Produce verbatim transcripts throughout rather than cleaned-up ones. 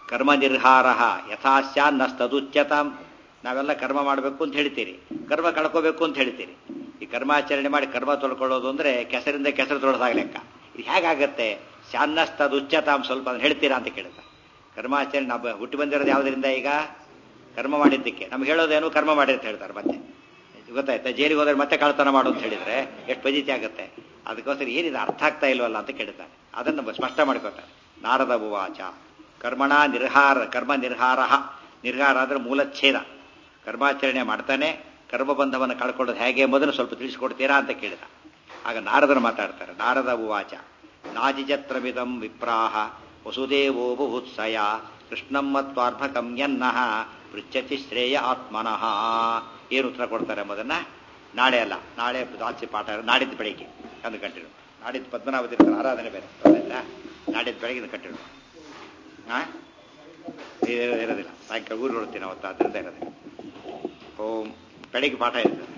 ಕರ್ಮ ನಿರ್ಹಾರ ಯಥಾಸ್ಯಾನ್ನಸ್ತದುಚ್ಯತಾಂ. ನಾವೆಲ್ಲ ಕರ್ಮ ಮಾಡಬೇಕು ಅಂತ ಹೇಳ್ತೀರಿ, ಕರ್ಮ ಕಳ್ಕೋಬೇಕು ಅಂತ ಹೇಳ್ತೀರಿ. ಈ ಕರ್ಮಾಚರಣೆ ಮಾಡಿ ಕರ್ಮ ತೊಳ್ಕೊಳ್ಳೋದು ಅಂದ್ರೆ ಕೆಸರಿಂದ ಕೆಸರು ತೊಳೆದಾಗ ಲೆಕ್ಕ. ಇದು ಹೇಗಾಗತ್ತೆ? ಸ್ಯಾನ್ನಸ್ತದುಚ್ಯತಾಂ, ಸ್ವಲ್ಪ ಅದನ್ನ ಹೇಳ್ತೀರಾ ಅಂತ ಕೇಳ್ತಾರೆ. ಕರ್ಮಾಚರಣೆ ನಾವು ಹುಟ್ಟಿ ಬಂದಿರೋದು ಯಾವುದರಿಂದ? ಈಗ ಕರ್ಮ ಮಾಡಿದ್ದಕ್ಕೆ. ನಮ್ಗೆ ಹೇಳೋದೇನು ಕರ್ಮ ಮಾಡಿ ಅಂತ ಹೇಳ್ತಾರೆ. ಮತ್ತೆ ಗೊತ್ತಾಯ್ತಾ? ಜೈಲಿಗೆ ಹೋದ್ರೆ ಮತ್ತೆ ಕಳ್ತನ ಮಾಡು ಅಂತ ಹೇಳಿದ್ರೆ ಎಷ್ಟು ಪಜಿತಿ ಆಗುತ್ತೆ. ಅದಕ್ಕೋಸ್ಕರ ಏನಿದೆ ಅರ್ಥ ಆಗ್ತಾ ಇಲ್ವಲ್ಲ ಅಂತ ಕೇಳ್ತಾರೆ. ಅದನ್ನು ಸ್ಪಷ್ಟ ಮಾಡ್ಕೋತಾರೆ. ನಾರದ ಉವಾಚ ಕರ್ಮಣ ನಿರ್ಹಾರ ಕರ್ಮ ನಿರ್ಹಾರ. ನಿರ್ಹಾರ ಅಂದ್ರೆ ಮೂಲಚ್ಛೇದ. ಕರ್ಮಾಚರಣೆ ಮಾಡ್ತಾನೆ ಕರ್ಮಬಂಧವನ್ನು ಕಳ್ಕೊಳ್ಳೋದು ಹೇಗೆ ಎಂಬುದನ್ನು ಸ್ವಲ್ಪ ತಿಳಿಸ್ಕೊಡ್ತೀರಾ ಅಂತ ಕೇಳಿದ. ಆಗ ನಾರದನು ಮಾತಾಡ್ತಾರೆ. ನಾರದ ಉವಾಚ ನಾಜಿಜತ್ರಮಿದಂ ವಿಪ್ರಾಹ ವಸುದೇವೋ ಬುಭುತ್ಸಯ ಕೃಷ್ಣಂ ಮತ್ವಾರ್ಭಕಂ ಯನ್ನಃ ಪೃಚ್ಛತಿ ಶ್ರೇಯ ಆತ್ಮನಃ. ಏನು ಉತ್ತರ ಕೊಡ್ತಾರೆ ಎಂಬುದನ್ನ ನಾಳೆ ಅಲ್ಲ, ನಾಳೆ ದಾಸಿ ಪಾಠ ನಾಡಿದ್ದು ಬೆಳಿಗ್ಗೆ ಅಂದು ಕಂಟಿನ್ಯೂ. ನಾಡಿದ್ದು ಪದ್ಮನಾಭ ತೀರ್ಥರ ಆರಾಧನೆ ಬೇರೆ ಆಯ್ತಾ? ನಾಡಿದ್ದು ಬೆಳಗ್ಗೆ ಕಂಟಿನ್ಯೂ. ಹಾ ಇರೋದಿಲ್ಲ, ಸಾಯಂಕಾಲ ಊರು ನೋಡ್ತೀನಿ ಅವತ್ತು, ಅದರಿಂದ ಇರೋದಿಲ್ಲ. ಓಂ ಬೆಳಿಗ್ಗೆ ಪಾಠ ಇರ್ತದೆ.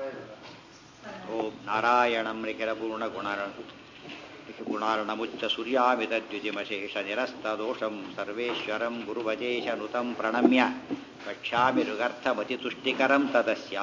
ಓಂ ನಾರಾಯಣಂ ನಿಖಿಲ ಪೂರ್ಣ ಗುಣ ಗುಣಾರ್ಣಮುಚ್ಚ ಸೂರ್ಯಾಮಿತದ್ಯುತಿಮಶೇಷ ನಿರಸ್ತದೋಷಂ ಸರ್ವೇಶ್ವರಂ ಗುರುವಜೇಶ ನುತಂ ಪ್ರಣಮ್ಯ ವಕ್ಷ್ಯಾಮಿ ಋಗರ್ಥಮತಿತುಷ್ಟಿಕರಂ ತದಸ್ಯ.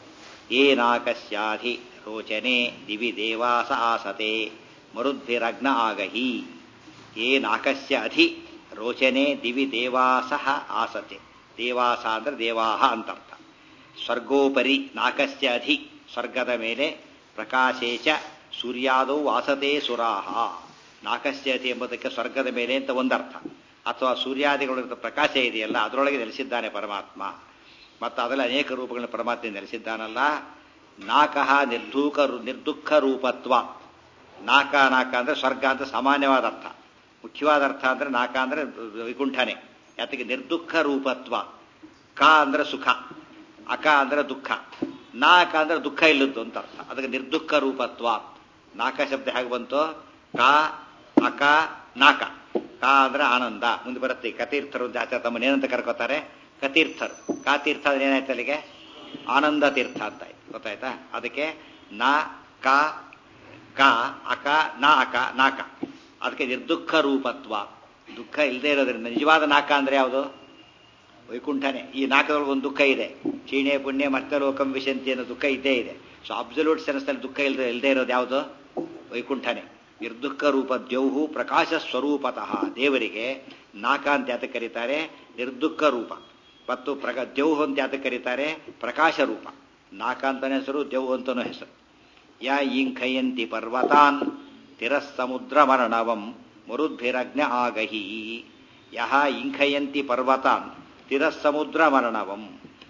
ಏನಾಕಸ್ಯಾಧಿ ರೋಚನೆ ದಿವಿ ದೇವಾಸ ಆಸತೆ ಮರುದ್ಭಿರಗ್ನ ಆಗಹಿ. ಏನಾಕಸ್ಯ ಅಧಿ ರೋಚನೆ ದಿವಿ ದೇವಾಸಃ ಆಸತೆ. ದೇವಾಸ ಅಂದ್ರೆ ದೇವಾಹ ಅಂತರ್ಥ. ಸ್ವರ್ಗೋಪರಿ ನಾಕಸ್ಯ ಅಧಿ, ಸ್ವರ್ಗದ ಮೇಲೆ, ಪ್ರಕಾಶೇಚ ಸೂರ್ಯಾದೌ ವಾಸತೆ ಸುರಾಹ. ನಾಕಸ್ಯ ಅಧಿ ಎಂಬುದಕ್ಕೆ ಸ್ವರ್ಗದ ಮೇಲೆ ಅಂತ ಒಂದರ್ಥ. ಅಥವಾ ಸೂರ್ಯಾದಿಗಳ ಪ್ರಕಾಶ ಇದೆಯಲ್ಲ ಅದರೊಳಗೆ ನೆಲೆಸಿದ್ದಾನೆ ಪರಮಾತ್ಮ. ಮತ್ತು ಅದರಲ್ಲಿ ಅನೇಕ ರೂಪಗಳನ್ನ ಪರಮಾತ್ಮ ನೆಲೆಸಿದ್ದಾನಲ್ಲ. ನಾಕಃ ನಿರ್ಧೂಕ ನಿರ್ದುಃಖ ರೂಪತ್ವ. ನಾಕ ನಾಕ ಅಂದ್ರೆ ಸ್ವರ್ಗ ಅಂತ ಸಾಮಾನ್ಯವಾದ ಅರ್ಥ. ಮುಖ್ಯವಾದ ಅರ್ಥ ಅಂದ್ರೆ ನಾಕ ಅಂದ್ರೆ ವೈಕುಂಠನೆ. ಯಾತಕ್ಕೆ ನಿರ್ದುಃಖ ರೂಪತ್ವ. ಕ ಅಂದ್ರೆ ಸುಖ, ಅಕ ಅಂದ್ರೆ ದುಃಖ, ನಾಕ ಅಂದ್ರೆ ದುಃಖ ಇಲ್ಲದ್ದು ಅಂತ ಅರ್ಥ. ಅದಕ್ಕೆ ನಿರ್ದುಃಖ ರೂಪತ್ವ. ನಾಕ ಶಬ್ದ ಹೇಗೆ ಬಂತು? ಕ ಅಕ ನಾಕ. ಕ ಅಂದ್ರೆ ಆನಂದ. ಮುಂದೆ ಬರುತ್ತೆ. ಕತೀರ್ಥರು ಅಂತ ಆಚಾರ ತಮ್ಮನ್ನೇನಂತ ಕರ್ಕೋತಾರೆ? ಕತೀರ್ಥರು. ಕಾತೀರ್ಥ ಅಂದ್ರೆ ಏನಾಯ್ತು ಅಲ್ಲಿಗೆ? ಆನಂದ ತೀರ್ಥ ಅಂತ ಆಯ್ತು. ಗೊತ್ತಾಯ್ತಾ? ಅದಕ್ಕೆ ನ ಕ ಕ ಅಕ ನ ಅಕ ನಾಕ. ಅದಕ್ಕೆ ನಿರ್ದುಃಖ ರೂಪತ್ವ. ದುಃಖ ಇಲ್ಲದೆ ಇರೋದ್ರಿಂದ ನಿಜವಾದ ನಾಕ ಅಂದ್ರೆ ಯಾವುದು? ವೈಕುಂಠನೇ. ಈ ನಾಕದೊಳಗೆ ಒಂದು ದುಃಖ ಇದೆ. ಕ್ಷೀಣೆ ಪುಣ್ಯ ಮತ್ತೆ ಲೋಕಂ ವಿಶಂತಿ ಅನ್ನೋ ದುಃಖ ಇದ್ದೇ ಇದೆ. ಸೊ ಅಬ್ಸಲ್ಯೂಟ್ ಸೆನ್ಸ್ನಲ್ಲಿ ದುಃಖ ಇಲ್ಲದೆ ಇಲ್ಲದೆ ಇರೋದು ಯಾವುದು? ವೈಕುಂಠನೇ. ನಿರ್ದುಃಖ ರೂಪ ದ್ಯೌಹು ಪ್ರಕಾಶ ಸ್ವರೂಪತಃ. ದೇವರಿಗೆ ನಾಕ ಅಂತ ಯಾತಕ್ಕೆ ಕರೀತಾರೆ? ನಿರ್ದುಃಖ ರೂಪ. ಮತ್ತು ಪ್ರಕ ದ್ಯೌಹು ಅಂತ ಯಾತಕ್ಕೆ ಕರೀತಾರೆ? ಪ್ರಕಾಶ ರೂಪ. ನಾಕ ಅಂತಾನೆ ಹೆಸರು, ದ್ಯೌಹು ಅಂತಾನೂ ಹೆಸರು. ಯಾ ಇಂಖಯಂತಿ ಪರ್ವತಾನ್ ತಿರಸ್ಸಮುದ್ರ ಮರಣವಂ ಮರುದ್ಭಿರಗ್ನ ಆಗಹಿ. ಯಹ ಇಂಖಯಂತಿ ಪರ್ವತಾನ್ ತಿರಸ್ಸಮುದ್ರ ಮರಣವಂ.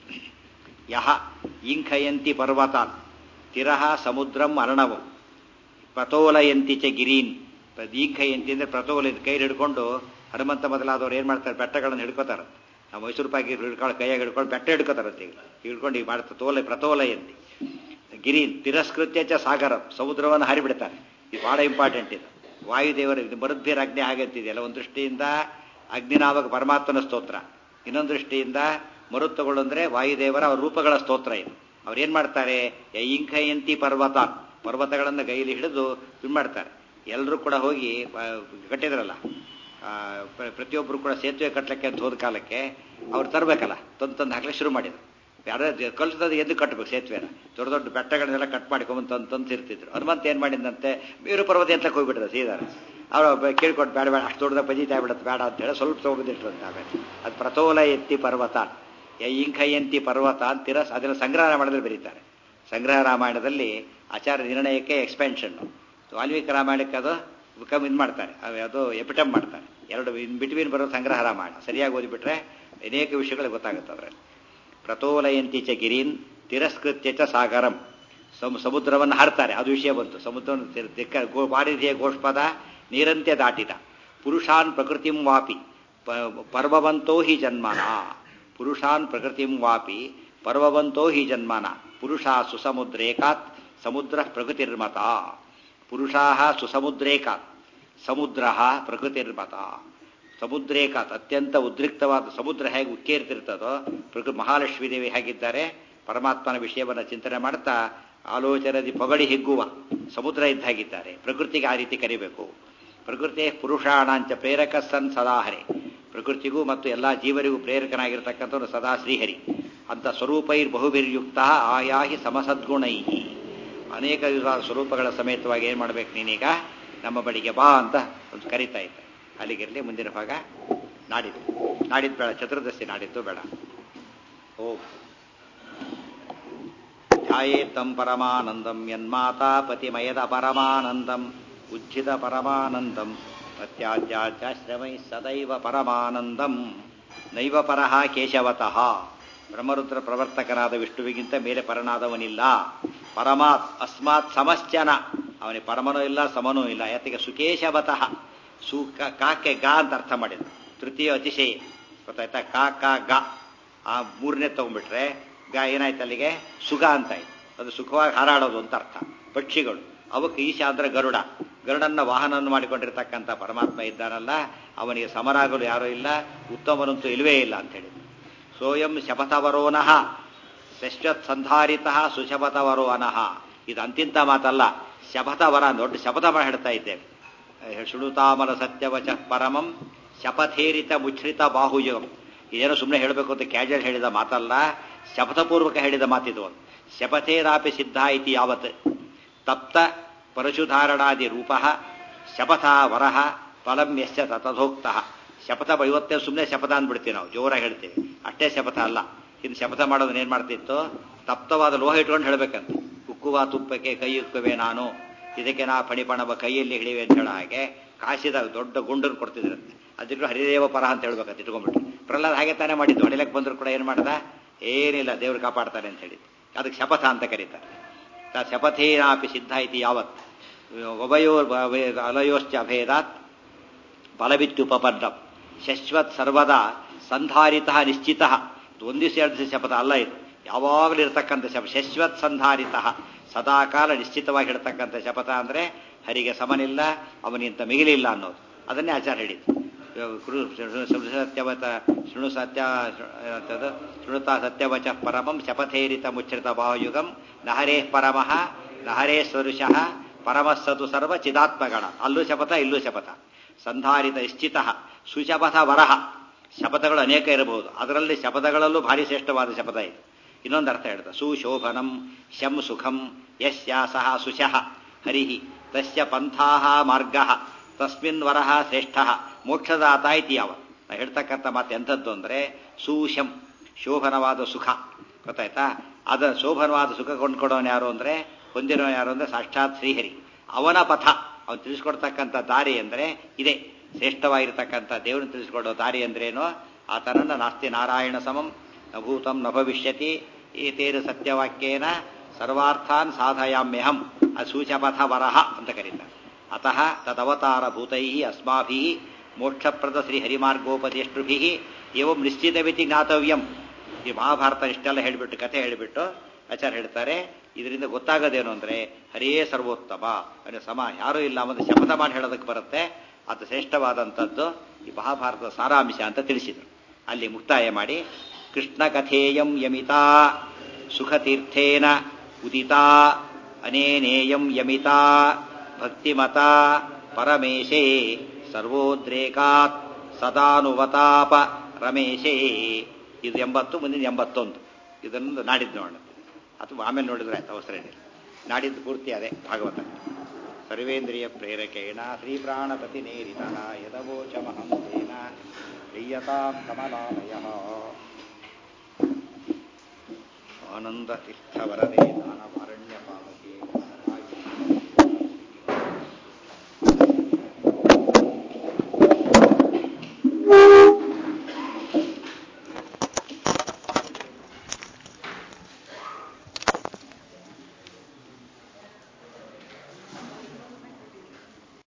ಯಹ ಇಂಖಯಂತಿ ಪರ್ವತಾನ್ ತಿರಹ ಸಮುದ್ರಂ ಅರ್ಣವಂ ಪ್ರತೋಲಯಂತಿ ಚ ಗಿರೀನ್. ಇಂಖಯಂತಿ ಅಂದ್ರೆ ಪ್ರತೋಲ, ಕೈ ಹಿಡ್ಕೊಂಡು ಹನುಮಂತ ಮೊದಲಾದವ್ರು ಏನ್ ಮಾಡ್ತಾರೆ? ಬೆಟ್ಟಗಳನ್ನು ಹಿಡ್ಕೋತಾರೆ. ನಾವು ಮೈಸೂರು ಪಾಕಿ ಹಿಡ್ಕೊಂಡು ಕೈಯಾಗಿ ಹಿಡ್ಕೊಂಡು ಬೆಟ್ಟ ಹಿಡ್ಕೋತಾರಂತೆ. ಈಗ ಹಿಡ್ಕೊಂಡು ಈಗ ಮಾಡ್ತಾರೆ ತೋಲೆ ಪ್ರತೋಲಯಂತಿ. ಗಿರೀನ್ ತಿರಸ್ಕೃತ್ಯ ಚ ಸಾಗರಂ, ಸಮುದ್ರವನ್ನು ಹರಿಬಿಡ್ತಾರೆ. ಇದು ಬಹಳ ಇಂಪಾರ್ಟೆಂಟ್. ಇದು ವಾಯುದೇವರ ಇದು ಮರುದ್ಭೀರ ಅಗ್ನಿ ಆಗಂತಿದೆಯಲ್ಲ, ಒಂದು ದೃಷ್ಟಿಯಿಂದ ಅಗ್ನಿನಾಮಕ ಪರಮಾತ್ಮನ ಸ್ತೋತ್ರ, ಇನ್ನೊಂದು ದೃಷ್ಟಿಯಿಂದ ಮರುತ್ತುಗಳು ಅಂದ್ರೆ ವಾಯುದೇವರ ಅವ್ರ ರೂಪಗಳ ಸ್ತೋತ್ರ. ಇದು ಅವ್ರು ಏನ್ ಮಾಡ್ತಾರೆ? ಇಂಖಯಂತಿ ಪರ್ವತ, ಪರ್ವತಗಳನ್ನು ಕೈಯಲ್ಲಿ ಹಿಡಿದು ಇದು ಮಾಡ್ತಾರೆ. ಎಲ್ಲರೂ ಕೂಡ ಹೋಗಿ ಕಟ್ಟಿದ್ರಲ್ಲ, ಪ್ರತಿಯೊಬ್ಬರು ಕೂಡ ಸೇತುವೆ ಕಟ್ಟಲಿಕ್ಕೆ ಅಂತ ಹೋದ ಕಾಲಕ್ಕೆ ಅವ್ರು ತರಬೇಕಲ್ಲ, ತಂದು ತಂದು ಹಾಕ್ಲಿಕ್ಕೆ ಶುರು ಮಾಡಿದ್ರು. ಯಾರು ಕಲ್ಸದ ಎದ್ದು ಕಟ್ಟಬೇಕು ಸೇತುವೆನ. ದೊಡ್ಡ ದೊಡ್ಡ ಬೆಟ್ಟಗಳನ್ನೆಲ್ಲ ಕಟ್ ಮಾಡ್ಕೊಂಬಂದು ತಂದು ತಂದು ಇರ್ತಿದ್ರು. ಹನುಮಂತ ಏನ್ ಮಾಡಿದಂತೆ? ಮೇರು ಪರ್ವತ ಅಂತ ಹೋಗ್ಬಿಟ್ರೆ ಸೀದಾ. ಅವ್ರು ಕೇಳ್ಕೊಟ್ಟು ಬೇಡ ಬೇಡ ಅಷ್ಟು ದೊಡ್ಡದ ಪಜಿತಾ ಬಿಡುತ್ತೆ ಬೇಡ ಅಂತ ಹೇಳಿ ಸ್ವಲ್ಪ ತಗೊಂಡಿಟ್ರಂತೆ. ಆಮೇಲೆ ಅದು ಪ್ರತೋಲ ಎತ್ತಿ ಪರ್ವತ, ಇಂಖಯಂತಿ ಪರ್ವತ ಅಂತಿರ. ಅದನ್ನು ಸಂಗ್ರಹ ಮಾಡಿದ್ರೆ ಬರೀತಾರೆ. ಸಂಗ್ರಹ ರಾಮಾಯಣದಲ್ಲಿ ಆಚಾರ್ಯ ನಿರ್ಣಯಕ್ಕೆ ಎಕ್ಸ್ಪೆನ್ಷನ್, ವಾಲ್ಮೀಕಿ ರಾಮಾಯಣಕ್ಕೆ ಅದು ಕಮ್ ಇದು ಮಾಡ್ತಾರೆ, ಅದು ಎಪಿಟಮ್ ಮಾಡ್ತಾರೆ. ಎರಡು ಇನ್ ಬಿಟ್ವೀನ್ ಬರೋ ಸಂಗ್ರಹ ರಾಮಾಯಣ ಸರಿಯಾಗಿ ಓದಿಬಿಟ್ರೆ ಅನೇಕ ವಿಷಯಗಳು ಗೊತ್ತಾಗುತ್ತೆ ಅದರಲ್ಲಿ. ಪ್ರತೋಲಯಂತಿ ಚ ಗಿರೀನ್ ತಿರಸ್ಕೃತ್ಯ ಚ ಸಾಗರಂ. ಸಮುದ್ರವನ್ನು ಹಾರ್ತಾರೆ, ಅದು ವಿಷಯ ಬಂತು. ಸಮುದ್ರವನ್ನು ಬಾಡಿದೆಯ ಗೋಷ್ಪದ ನೀರಂತೆ ದಾಟಿದ. ಪುರುಷಾನ್ ಪ್ರಕೃತಿಂ ವಾಪಿ ಪರ್ವವಂತೋ ಹಿ ಜನ್ಮನ. ಪುರುಷಾನ್ ಪ್ರಕೃತಿಂ ವಾಪಿ ಪರ್ವವಂತೋ ಹಿ ಜನ್ಮನ. ಪುರುಷ ಸುಸಮುದ್ರೇಕಾತ್ ಸಮುದ್ರ ಪ್ರಕೃತಿರ್ಮತ. ಪುರುಷಾ ಸುಸಮುದ್ರೇಕಾತ್ ಸಮುದ್ರ ಪ್ರಕೃತಿರ್ಮತ. ಸಮುದ್ರೇಕಾತ್ ಅತ್ಯಂತ ಉದ್ರಿಕ್ತವಾದ ಸಮುದ್ರ ಹೇಗೆ ಉಕ್ಕೇರ್ತಿರ್ತದೋ, ಪ್ರಕೃತಿ ಮಹಾಲಕ್ಷ್ಮೀ ದೇವಿ ಹೇಗಿದ್ದಾರೆ? ಪರಮಾತ್ಮನ ವಿಷಯವನ್ನು ಚಿಂತನೆ ಮಾಡ್ತಾ ಆಲೋಚನದಿ ಪಗಡಿ ಹಿಗ್ಗುವ ಸಮುದ್ರ ಇದ್ದಾಗಿದ್ದಾರೆ. ಪ್ರಕೃತಿಗೆ ಆ ರೀತಿ ಕರಿಬೇಕು. ಪ್ರಕೃತಿ ಪುರುಷಾಣಾಂಚ ಪ್ರೇರಕ ಸನ್ ಸದಾಹರೆ. ಪ್ರಕೃತಿಗೂ ಮತ್ತು ಎಲ್ಲ ಜೀವರಿಗೂ ಪ್ರೇರಕನಾಗಿರ್ತಕ್ಕಂಥವ್ರು ಸದಾ ಶ್ರೀಹರಿ ಅಂತ ಸ್ವರೂಪೈರ್ ಬಹುಭಿರ್ಯುಕ್ತ ಆಯಾಹಿ ಸಮಸದ್ಗುಣೈ. ಅನೇಕ ವಿಧವಾದ ಸ್ವರೂಪಗಳ ಸಮೇತವಾಗಿ ಏನು ಮಾಡಬೇಕು ನೀನೀಗ ನಮ್ಮ ಬಳಿಗೆ ಬಾ ಅಂತ ಒಂದು ಕರಿತಾ ಇದ್ದ. ಅಲ್ಲಿಗಿರಲಿ, ಮುಂದಿನ ಭಾಗ ನಾಡಿದ್ದು. ನಾಡಿದ್ದು ಬೇಡ, ಚತುರ್ದಶಿ ನಾಡಿದ್ದು ಬೇಡ. ಓ ಧ್ಯಾಯೇತ್ತಂ ಪರಮಾನಂದಂ ಯನ್ಮಾತಾ ಪತಿಮಯದ ಪರಮಾನಂದಂ ಉಜ್ಜಿತ ಪರಮಾನಂದಂ ಪ್ರತ್ಯಾಜ್ಯಾಶ್ರಮೈ ಸದೈವ ಪರಮಾನಂದಂ ನೈವ ಪರಃ ಕೇಶವತಃ. ಬ್ರಹ್ಮರುದ್ರ ಪ್ರವರ್ತಕನಾದ ವಿಷ್ಣುವಿಗಿಂತ ಮೇಲೆ ಪರನಾದವನಿಲ್ಲ. ಪರಮಾತ್ ಅಸ್ಮಾತ್ ಸಮಶ್ಚನ, ಅವನಿಗೆ ಪರಮನೂ ಇಲ್ಲ ಸಮನೂ ಇಲ್ಲ. ಯಾತಿಗೆ ಸುಕೇಶವತಃ, ಸು ಕಾಕೆ ಗಾ ಅಂತ ಅರ್ಥ ಮಾಡಿದ್ರು. ತೃತೀಯ ಅತಿಶಯ ಗೊತ್ತಾಯ್ತಾ? ಕಾ ಕಾ ಗಾ, ಆ ಮೂರನೇ ತಗೊಂಡ್ಬಿಟ್ರೆ ಗಾ ಏನಾಯ್ತು ಅಲ್ಲಿಗೆ ಸುಗ ಅಂತಾಯ್ತು. ಅದು ಸುಖವಾಗಿ ಹಾರಾಡೋದು ಅಂತ ಅರ್ಥ. ಪಕ್ಷಿಗಳು ಅವಕ್ಕೆ ಈಶ ಅಂದ್ರೆ ಗರುಡ, ಗರುಡನ್ನ ವಾಹನವನ್ನು ಮಾಡಿಕೊಂಡಿರ್ತಕ್ಕಂಥ ಪರಮಾತ್ಮ ಇದ್ದಾನಲ್ಲ, ಅವನಿಗೆ ಸಮರಾಗಲು ಯಾರೂ ಇಲ್ಲ, ಉತ್ತಮನಂತೂ ಇಲ್ವೇ ಇಲ್ಲ ಅಂತ ಹೇಳಿದ್ರು. ಸೋಯಂ ಶಪಥವರೋನಃ ಶಶ್ವತ್ ಸಂಧಾರಿತಃ ಸುಶಪಥವರೋ ಅನಃ. ಇದು ಅಂತಿಂತ ಮಾತಲ್ಲ, ಶಪಥವರ ದೊಡ್ಡ ಶಪಥ ಮಾಡಿ ಹೇಳ್ತಾ ಇದ್ದೇವೆ. ಶೃಣುತಾಮಲ ಸತ್ಯವಚ ಪರಮಂ ಶಪಥೇರಿತ ಮುಚ್ಛ್ರಿತ ಬಾಹುಯುಗಂ. ಇದೇನೋ ಸುಮ್ಮನೆ ಹೇಳಬೇಕು ಅಂತ ಕ್ಯಾಜುವಲ್ ಹೇಳಿದ ಮಾತಲ್ಲ, ಶಪಥಪೂರ್ವಕ ಹೇಳಿದ ಮಾತಿದು. ಶಪಥೇರಾಪಿ ಸಿದ್ಧ ಇತಿ ಯಾವತ್ ತಪ್ತ ಪರಶುಧಾರಣಾದಿ ರೂಪ ಶಪಥ ವರಹ ಫಲಂ ಯಶ್ಚ ತಥೋಕ್ತಃ. ಶಪಥ ಇವತ್ತೇ ಸುಮ್ಮನೆ ಶಪಥ ಅಂದ್ಬಿಡ್ತೀವಿ ನಾವು, ಜೋರಾಗಿ ಹೇಳ್ತೀವಿ, ಅಷ್ಟೇ ಶಪಥ ಅಲ್ಲ. ಇನ್ನು ಶಪಥ ಮಾಡೋದನ್ನ ಏನ್ ಮಾಡ್ತಿತ್ತು, ತಪ್ತವಾದ ಲೋಹ ಇಟ್ಕೊಂಡು ಹೇಳ್ಬೇಕಂತ. ಉಕ್ಕುವ ತುಪ್ಪಕ್ಕೆ ಕೈ ಉಕ್ಕುವೆ ನಾನು, ಇದಕ್ಕೆ ನಾ ಫಣಿಪಣವ ಕೈಯಲ್ಲಿ ಹಿಡಿವೆ ಅಂತ ಹೇಳೋ ಹಾಗೆ ಕಾಶಿದ ದೊಡ್ಡ ಗುಂಡನ್ನು ಕೊಡ್ತಿದ್ರಂತೆ. ಅದಕ್ಕೂ ಹರಿದೇವ ಪರ ಅಂತ ಹೇಳ್ಬೇಕಂತ ಇಟ್ಕೊಂಡ್ಬಿಟ್ಟು. ಪ್ರಹ್ಲಾದ್ ಹಾಗೆ ತಾನೇ ಮಾಡಿದ್ದು, ಹೊಡಿಲಕ್ಕೆ ಬಂದ್ರು ಕೂಡ ಏನ್ ಮಾಡ್ದ, ಏನಿಲ್ಲ ದೇವ್ರು ಕಾಪಾಡ್ತಾನೆ ಅಂತ ಹೇಳಿದ್ದು. ಅದಕ್ಕೆ ಶಪಥ ಅಂತ ಕರೀತಾರೆ. ಶಪಥೇನಾಪಿ ಸಿದ್ಧ ಇತಿ ಯಾವತ್ ಉಭಯೋ ಅಲಯೋಶ್ಚ ಅಭೇದಾತ್ ಫಲವಿತ್ಯುಪಪನ್ನಂ ಶಶ್ವತ್ ಸರ್ವದಾ ಸಂಧಾರಿತ ನಿಶ್ಚಿತ. ಒಂದು ದಿವಸ ಎರಡು ದಿವಸ ಶಪಥ ಅಲ್ಲ ಇದು, ಯಾವಾಗಲೂ ಇರತಕ್ಕಂಥ ಶಪ. ಶಶ್ವತ್ ಸಂಧಾರಿತ, ಸದಾಕಾಲ ನಿಶ್ಚಿತವಾಗಿ ಇರತಕ್ಕಂಥ ಶಪಥ ಅಂದ್ರೆ ಹರಿಗೆ ಸಮನಿಲ್ಲ, ಅವನಿಂತ ಮಿಗಿಲಿಲ್ಲ ಅನ್ನೋದು. ಅದನ್ನೇ ಆಚಾರ್ಯ ಹೇಳಿದ್ದು. ಸತ್ಯವತ ಶೃಣು ಸತ್ಯ ಶೃಣುತಾ ಸತ್ಯವಚ ಪರಮಂ ಶಪಥೇರಿತ ಮುಚ್ಛ್ರಿತ ಬಾಹುಯುಗಂ ನಹರೇ ಪರಮಃ ನಹರೇ ಸ್ವರುಷಃ ಪರಮಸ್ಸತು ಸರ್ವ ಚಿದಾತ್ಮಗಣ. ಅಲ್ಲೂ ಶಪಥ ಇಲ್ಲೂ ಶಪಥ. ಸಂಧಾರಿತ ನಿಶ್ಚಿತ ಸುಶಪಥ ವರಹ. ಶಪಥಗಳು ಅನೇಕ ಇರಬಹುದು, ಅದರಲ್ಲಿ ಶಪಥಗಳಲ್ಲೂ ಭಾರಿ ಶ್ರೇಷ್ಠವಾದ ಶಪಥ ಇದೆ. ಇನ್ನೊಂದು ಅರ್ಥ ಹೇಳ್ತಾ, ಸುಶೋಭನಂ ಶಂ ಸುಖಂ ಯಸ್ಯಾಸಃ ಸುಶಃ ಹರಿಹಿ ತಸ್ಯ ಪಂಥಾಃ ಮಾರ್ಗಃ ತಸ್ಮಿನ್ ವರಹ ಶ್ರೇಷ್ಠಃ ಮೋಕ್ಷದಾತ ಇತಿ ಯಾವ. ನಾ ಹೇಳ್ತಕ್ಕಂಥ ಮಾತು ಎಂಥದ್ದು ಅಂದ್ರೆ, ಸುಶಂ ಶೋಭನವಾದ ಸುಖ, ಗೊತ್ತಾಯ್ತಾ? ಅದರ ಶೋಭನವಾದ ಸುಖ ಕೊಂಡ್ಕೊಡೋನು ಯಾರು ಅಂದ್ರೆ, ಹೊಂದಿರೋ ಯಾರು ಅಂದ್ರೆ ಸಾಕ್ಷಾತ್ ಶ್ರೀಹರಿ. ಅವನ ಪಥ, ಅವನು ತಿಳಿಸ್ಕೊಡ್ತಕ್ಕಂಥ ದಾರಿ ಅಂದ್ರೆ ಇದೆ. ಶ್ರೇಷ್ಠವಾಗಿರ್ತಕ್ಕಂಥ ದೇವರನ್ನು ತಿಳಿಸ್ಕೊಡೋ ದಾರಿ ಅಂದ್ರೇನು, ಆತನನ್ನ ನಾಸ್ತಿ ನಾರಾಯಣ ಸಮಂ ನ ಭೂತಂ ನ ಭವಿಷ್ಯತಿ ಏತೇನ ಸತ್ಯವಾಕ್ಯೇನ ಸರ್ವಾರ್ಥಾನ್ ಸಾಧಯಾಮ್ಯಹಂ ಅಸೂಚಪಥ ವರಹ ಅಂತ ಕರೀತಾರೆ. ಅತಃ ತದವತಾರ ಭೂತೈ ಅಸ್ಮಾಭಿ ಮೋಕ್ಷಪ್ರದ ಶ್ರೀ ಹರಿಮಾರ್ಗೋಪದೇಷ್ಟುಭಿ ಏವಂ ನಿಶ್ಚಿತವಿತಿ ಜ್ಞಾತವ್ಯಂ. ಈ ಮಹಾಭಾರತ ಇಷ್ಟೆಲ್ಲ ಹೇಳಿಬಿಟ್ಟು ಕಥೆ ಹೇಳಿಬಿಟ್ಟು ಆಚಾರ್ಯ ಹೇಳ್ತಾರೆ, ಇದರಿಂದ ಗೊತ್ತಾಗೋದೇನು ಅಂದ್ರೆ ಹರಿಯೇ ಸರ್ವೋತ್ತಮ, ಅಂದರೆ ಸಮ ಯಾರೂ ಇಲ್ಲ ಮತ್ತು ಶಪಥ ಮಾಡಿ ಹೇಳೋದಕ್ಕೆ ಬರುತ್ತೆ. ಅದು ಶ್ರೇಷ್ಠವಾದಂಥದ್ದು ಈ ಮಹಾಭಾರತದ ಸಾರಾಂಶ ಅಂತ ತಿಳಿಸಿದರು. ಅಲ್ಲಿ ಮುಕ್ತಾಯ ಮಾಡಿ, ಕೃಷ್ಣ ಕಥೇಯಂ ಯಮಿತಾ ಸುಖತೀರ್ಥೇನ ಉದಿತಾ ಅನೇನೇಯಂ ಯಮಿತಾ ಭಕ್ತಿಮತಾ ಪರಮೇಶೇ ಸರ್ವೋದ್ರೇಕಾತ್ ಸದಾನುವತಾಪ ರಮೇಶೇ. ಇದು ಎಂಬತ್ತು, ಮುಂದಿನ ಎಂಬತ್ತೊಂದು. ಇದನ್ನು ನಾಡಿದ್ದು ನೋಡೋಣ, ಅಥವಾ ಆಮೇಲೆ ನೋಡಿದ್ರೆ ಆಯ್ತು, ಅವಸರ ಏನಿಲ್ಲ. ನಾಡಿದ್ದು ಪೂರ್ತಿ ಅದೇ ಭಾಗವತ. ಸರ್ವೇಂದ್ರಿಯ ಪ್ರೇರಕೇಣ ಶ್ರೀ ಪ್ರಾಣಪತಿ ನೇರಿತಃ ಯದವೋಚಮಹಂಸೇನ ಪ್ರೀಯತಾಂ ಕಮಲಾಲಯಃ ಆನಂದ ತೀರ್ಥವರದೇ